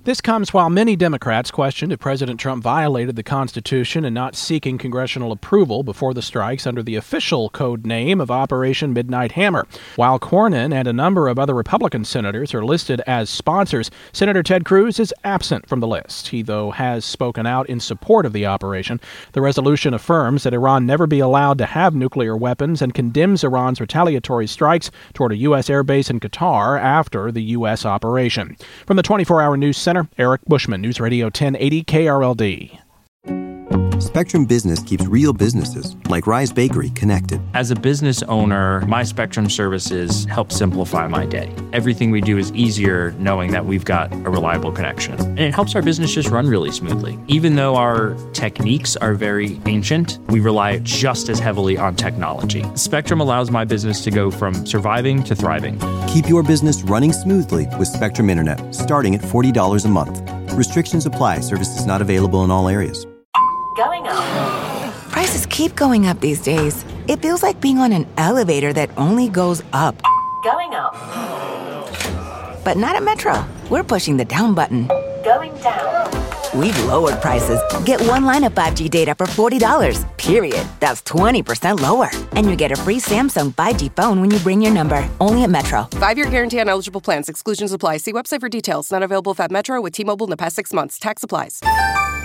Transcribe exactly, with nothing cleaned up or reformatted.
This comes while many Democrats questioned if President Trump violated the Constitution in not seeking congressional approval before the strikes under the official code name of Operation Midnight Hammer. While Cornyn and a number of other Republican senators are listed as sponsors, Senator Ted Cruz is absent from the list. He, though, has spoken out in support of the operation. The resolution affirms that Iran never be allowed to have nuclear weapons and condemns Iran's retaliatory strikes toward a U S airbase in Qatar after the U S operation. From the twenty-four hour News Center, Eric Bushman, News Radio ten eighty K R L D. Spectrum Business keeps real businesses, like Rise Bakery, connected. As a business owner, my Spectrum services help simplify my day. Everything we do is easier knowing that we've got a reliable connection. And it helps our business just run really smoothly. Even though our techniques are very ancient, we rely just as heavily on technology. Spectrum allows my business to go from surviving to thriving. Keep your business running smoothly with Spectrum Internet, starting at forty dollars a month. Restrictions apply. Services not available in all areas. Going up. Prices keep going up these days. It feels like being on an elevator that only goes up. Going up. But not at Metro. We're pushing the down button. Going down. We've lowered prices. Get one line of five G data for forty dollars, period. That's twenty percent lower. And you get a free Samsung five G phone when you bring your number. Only at Metro. Five-year guarantee on eligible plans. Exclusions apply. See website for details. Not available if at Metro with T-Mobile in the past six months. Tax applies.